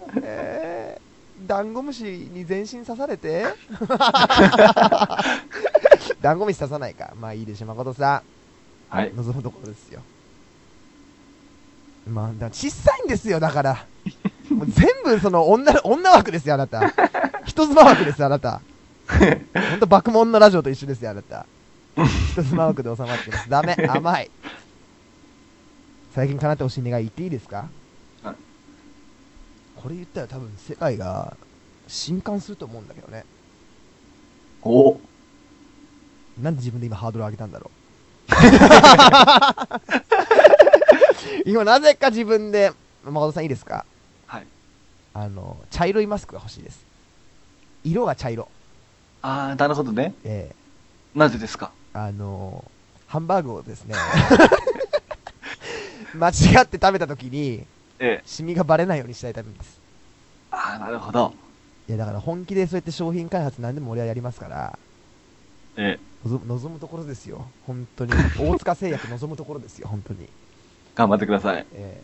ダンゴムシに全身刺されてダンゴムシ刺さないか。まあいいでしょ、誠さはい。 ん。望むところですよ。まあ、小さいんですよ、だから。もう全部その女枠ですよ、あなた。人妻枠ですよ、あなた。ほんと、爆問のラジオと一緒ですよ、あなた。人妻枠で収まってます。ダメ、甘い。最近叶ってほしい願い言っていいですか？ はい。 これ言ったら多分世界が震撼すると思うんだけどね。 お。 なんで自分で今ハードル上げたんだろう。今なぜか自分で、誠さんいいですか？ はい。 茶色いマスクが欲しいです。色が茶色。 あー、なるほどね。 えなぜですか？ ハンバーグをですね、間違って食べた時に、 ええ。 シミがバレないようにしたいためです。 あー、なるほど。 いや、だから本気でそうやって商品開発何でも俺はやりますから、 ええ。 望むところですよ。本当に。大塚製薬望むところですよ、本当に。 頑張ってください。 え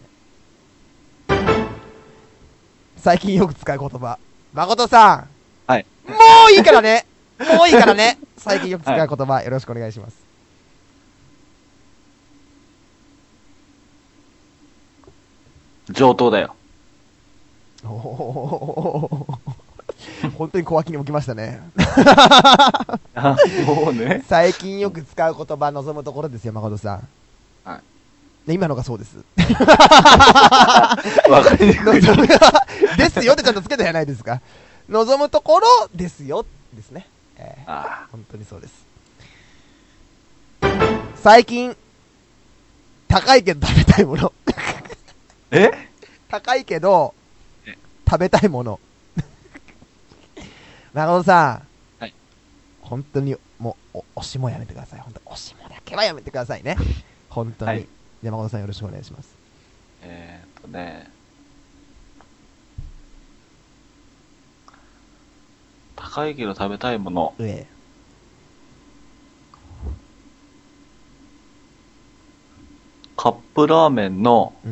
最近よく使う言葉。誠さはい。 ん、もういいからね。もういいからね。最近よく使はい。 う言葉、よろしくお願いします。 上等だよ。 おお、本当に小脇に置きましたね。 あ、もうね。 最近よく使う言葉、望むところですよ、誠さん。 はい。 で今のがそうです。 わかりにくい。 望むですよってちゃんとつけたじゃないですか。望むところですよですね。 あ本当にそうです。最近、高いけど食べたいもの。 ー。え。 高いけどえ。 食べたいもの。中野さん、 はい。 本当にもう推しもやめてください。本当に推しもだけはやめてくださいね。本当に。 はい。 山本さんよろしくお願いします。 ね、高いけど食べたいもの。 えカップラーメンの、 うん。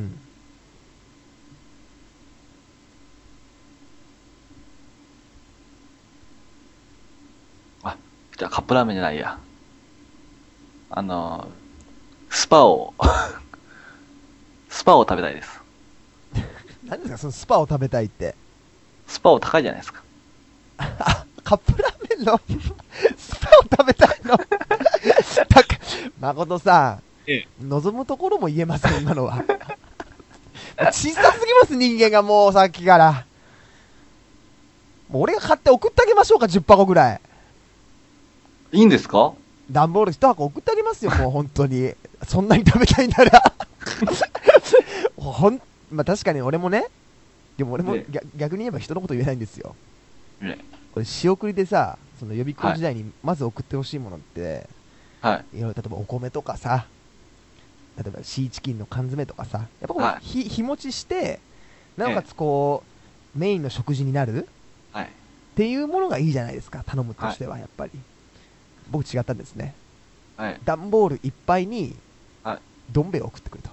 あ、じゃあカップラーメンじゃないや。あの、スパをスパを食べたいです。 何ですかそのスパを食べたいって。 スパオ高いじゃないですか。 カップラーメンのスパを食べたいの誠さええ。 ん、望むところも言えません、今のは。もう小さすぎます、人間がもうさっきから。もう俺が買って送ってあげましょうか、10箱ぐらい。 いいんですか？ 段ボール1箱送ってあげますよ、もう本当に。そんなに食べたいならほん、まあ確かに俺もね、でも俺もえ逆に言えば人のこと言えないんですよ。 え。ええ。 これ仕送りでさ、その予備校はい。 時代にまず送ってほしいものって、 はい。 いろいろ例えばお米とかさ、例えばシーチキンの缶詰とかさ、やっぱこうはい。 日持ちして、なおかええ。 つこう、メインの食事になるはい。 っていうものがいいじゃないですか、頼むとはい。 してはやっぱり。僕違ったんですね。 はい。 段ボールいっぱいにはい。 どん兵衛を送ってくると。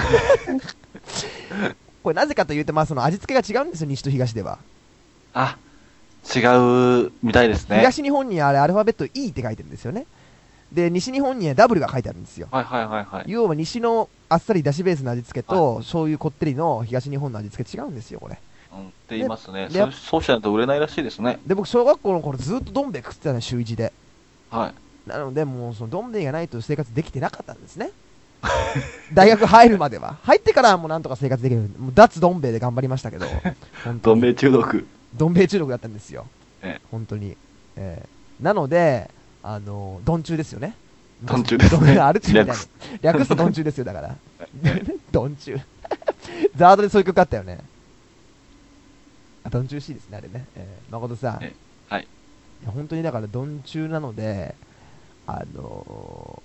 これなぜかというと、まあその味付けが違うんですよ、西と東では。 あ、違うみたいですね。 東日本にあれアルファベット E って書いてるんですよね。で、西日本には W が書いてあるんですよ。 はいはいはいはい。 要は西のあっさりだしベースの味付けはい。 と醤油こってりの東日本の味付け違うんですよ、これ。 うん。って言いで、 ますね。 で、やそうしないと売れないらしいですね。 僕、小学校の頃ずっとどん兵衛食ってたの、週1で。 はい。 なので、もうそのどん兵衛がないと生活できてなかったんですね。大学入るまでは。入ってからはもうなんとか生活できる。もう脱どん兵衛で頑張りましたけど、本当に。 どん兵衛中毒。 どん兵衛中毒だったんですよ。 ええ。 本当に。なので、どん中ですよね。昔、 どん中ですね。 アルチみたいな。 略す。 略すとどん中ですよ、だから。 ええ。 どん中。ザードでそういう曲あったよね。あ、どん中しいですね、あれね。誠さん。いええ。はい。 や本当にだからどん中なので、も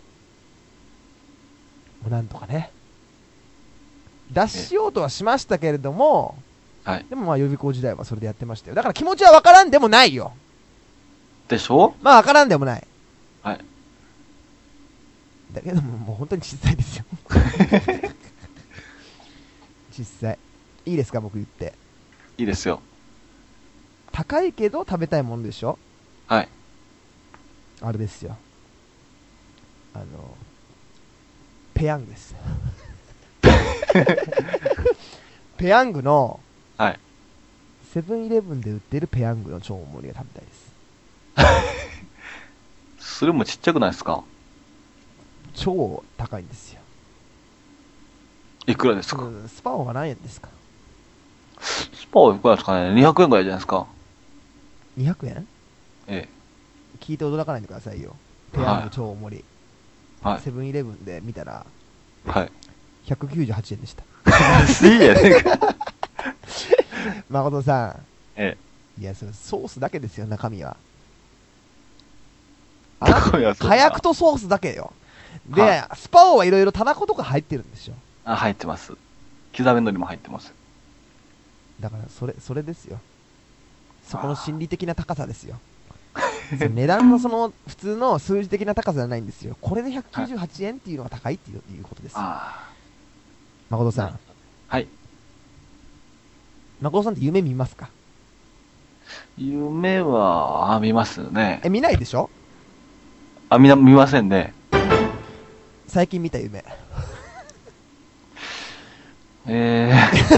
うなんとかね、脱ええ。 しようとはしましたけれども、 はい。 でもまあ予備校時代はそれでやってましたよ。だから気持ちはわからんでもないよ。 でしょ？ まあわからんでもない。 はい。 だけどもう本当に小さいですよ。小さい。いいですか、僕言って。 いいですよ。 高いけど食べたいものでしょ。 はい。 あれですよ。ペヤングです。ペヤングの、 はい。 セブンイレブンで売ってるペヤングの超大盛りが食べたいです。 それもちっちゃくないですか？ 超高いんですよ。 いくらですか？ スパオが何円ですか？ スパはいくらですかね？ 200 円ぐらいじゃないですか。 200円？ ええ。 聞いて驚かないでくださいよ。ペヤング超大盛り。 はい。 セブンイレブンで見たら、 はい。 198円でした。 安いやねんか。 誠さん。 えいや、それソースだけですよ、中身は。 え。中身はそうだ火薬とソースだけよ。で、 はスパオはいろいろタバコとか入ってるんですよ。 あ、入ってます。刻み海苔も入ってます。 だからそれですよ。そこの心理的な高さですよ。その値段の普通の数字的な高さじゃないんですよ。これで198円っていうのが高いっていうことですよ。 あ誠さ。 なんはい。 誠さんって夢見ますか？ 夢は、見ますね。 見ないでしょ？ 見ませんね。 最近見た夢。 え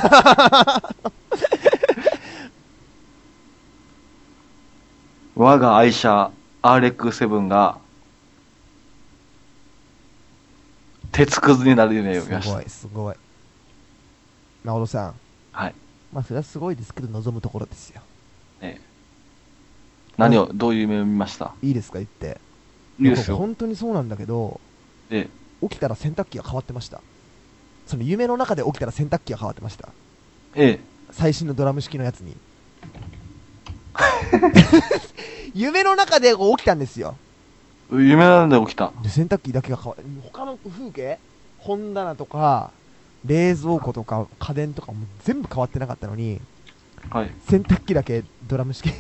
我が愛車 RX7 が鉄くずになる夢を見ました。 すごい、すごい。誠さん。 はい。 まあ、それはすごいですけど、望むところですよ。 ええ。どういう夢を見ました？ いいですか、言って。 いいですよ。 本当にそうなんだけど、 え起きたら洗濯機が変わってました。その夢の中で起きたら洗濯機が変わってました。 え、 最新のドラム式のやつに。夢の中で起きたんですよ。 夢なんで起きた。 で、洗濯機だけが変わる。他の風景、本棚とか、冷蔵庫とか、家電とかも全部変わってなかったのに、 はい。 洗濯機だけドラム式。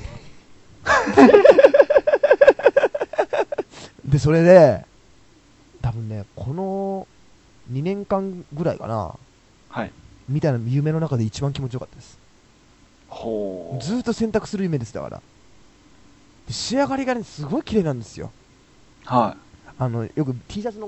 で、それで、多分ね、この2年間ぐらいかな、 はい。 みたいな夢の中で一番気持ちよかったです。 ほう。 ずーっと洗濯する夢ですだから。で、仕上がりがね、すごい綺麗なんですよ。 はよく T シャツの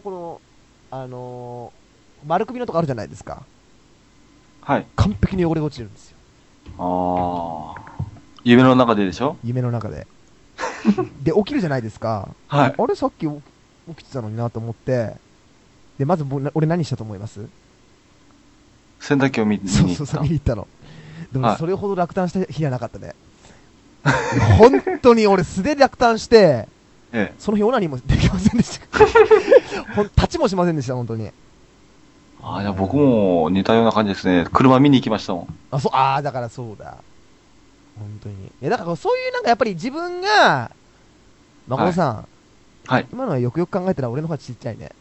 丸首のとこあるじゃないですか。 い。はい。 完璧に汚れが落ちるんですよ。 ああ。夢の中ででしょ？ 夢の中で。で、起きるじゃないですか。 はい。 あれさっき起きてたのになと思って。で、まず俺何したと思います？ 洗濯機を見にそう行った。 そうそう、見に行ったの。でもはいそれほど落胆した日じゃなかったね。本当に俺素で落胆して、 ええ。 その日オナニーもできませんでした。立ちもしませんでした、本当に。 ああ、いや、僕も似たような感じですね。車見に行きましたもん。 だからそうだ。本当に。だからそういうなんかやっぱり自分が、誠さん、 はい。 今のはよくよく考えたら俺の方がちっちゃいね。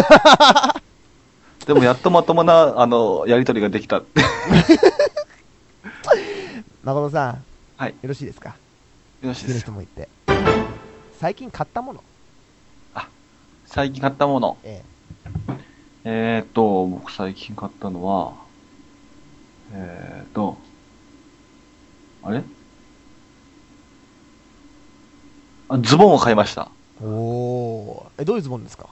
でもやっとまともな、やりとりができたって。 誠さん、 はい。 よろしいですか？次のよろしいですよ。 質問言って。最近買ったもの。 最近買ったもの。 え僕最近買ったのは、あれズボンを買いました。 おー。どういうズボンですか？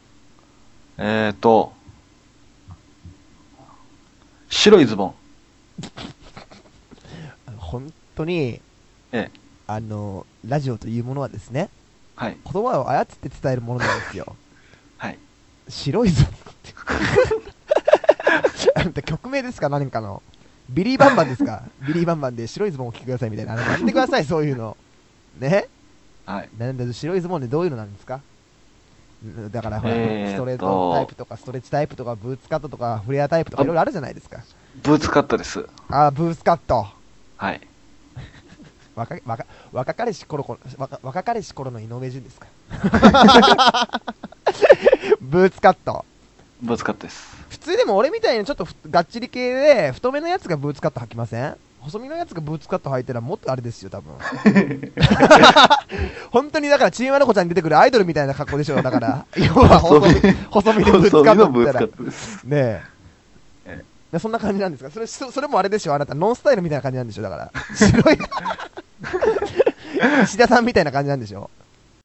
白いズボン。 本当に、 ええ。 ラジオというものはですね、 はい。 言葉を操って伝えるものなんですよ。 はい。 白いズボンって。あんた曲名ですか？何かの。ビリーバンバンですか？ビリーバンバンで白いズボンを着てくださいみたいな。やってください、そういうの。ね？ はい。 なんで白いズボンでどういうのなんですか？だからほら、ストレートタイプとかストレッチタイプとかブーツカットとかフレアタイプとかいろいろあるじゃないですか。 ブーツカットです。 ブーツカット。 はい。 若かりし頃の井上順ですか？ブーツカット。 ブーツカットです。 普通でも俺みたいにちょっとがっちり系で太めのやつがブーツカット履きません？細身のやつがブーツカット履いたらもっとあれですよ多分。本当にだからチームワルコちゃんに出てくるアイドルみたいな格好でしょ。だから要は細身でブーツカットって言ったらです。 ねえ。 でそんな感じなんですか？それもあれでしょ、あなた。ノンスタイルみたいな感じなんでしょ、だから。白い。石田さんみたいな感じなんでしょ。